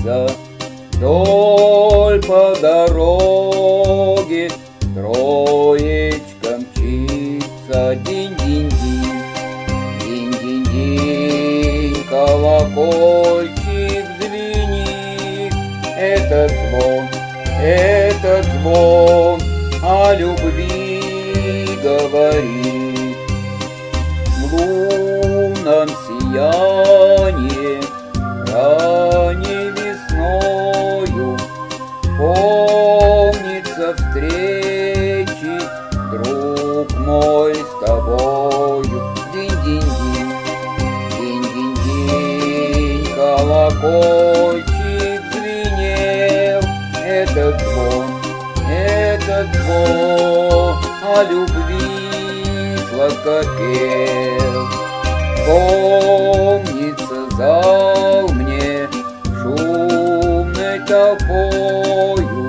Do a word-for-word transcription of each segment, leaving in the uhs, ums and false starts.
мчится, вдоль по дороге троечка мчится. Динь-динь-динь, динь-динь-динь, колокольчик звенит. Этот звон, этот звон о любви говорит. В лунном сиянии ранней весною помнится встречи, друг мой, с тобою. Динь-динь-динь, динь-динь-динь, колокольчик звенел. Этот звон, этот звон о любви сладко пел. Помнится зал мне шумной толпою,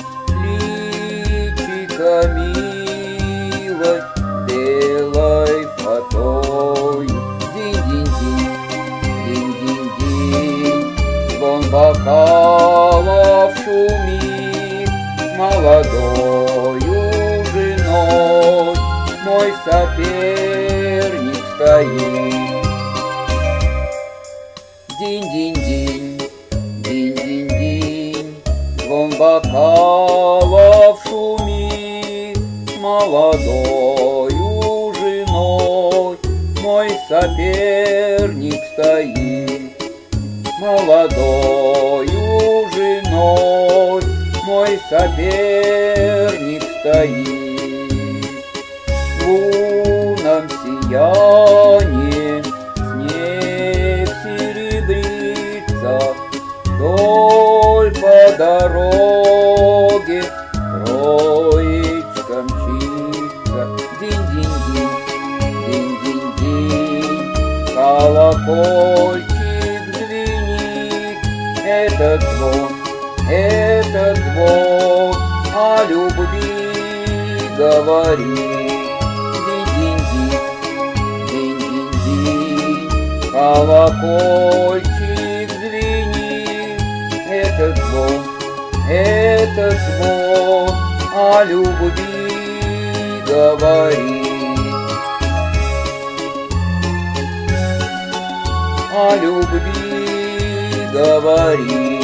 личико милой белой фатою. Динь-динь-динь, динь-динь-динь, звон бокалов шумит. Молодою женой мой соперник стоит. Динь-динь-динь, динь-динь-динь, звон бокалов шумит. Молодою женой мой соперник стоит. Молодою женой мой соперник стоит. В лунном сиянии снег серебрится, вдоль по дороге троечка мчится. Динь-динь-динь, динь-динь-динь, колокольчик звенит. Этот звон, этот звон о любви говорит. Динь-динь-динь, динь-динь-динь, колокольчик звенит. Этот звон, этот звон о любви говорит. О любви говорит.